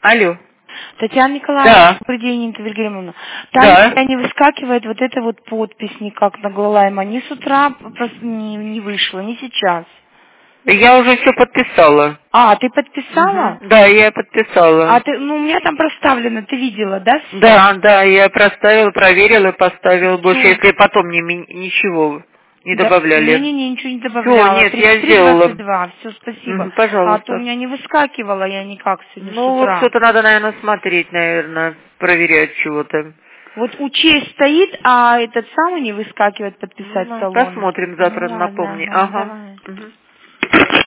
Алло. Татьяна Николаевна, Да. добрый день, Инна Вильгельмовна. Там Да. у меня не выскакивает вот эта вот подпись никак на Глалайма. Ни с утра просто не вышла, ни сейчас. Я уже все подписала. А, ты подписала? Да, я подписала. А ты, ну, у меня там проставлено, ты видела, да? всё? Да, я проставила, проверила, поставила. Больше, Всё. если потом ничего не Да, добавляли. не, ничего не Все, добавляла. нет, я сделала. 33-22, все, спасибо. А то у Пожалуйста. меня не выскакивала я никак сегодня с Ну, вот утра. что-то надо, наверное, смотреть, наверное, проверять чего-то. Вот учесть стоит, а этот самый не выскакивает подписать Ну, талон. посмотрим Ну завтра, ладно, напомни. ага, Ага. давай. Мгм.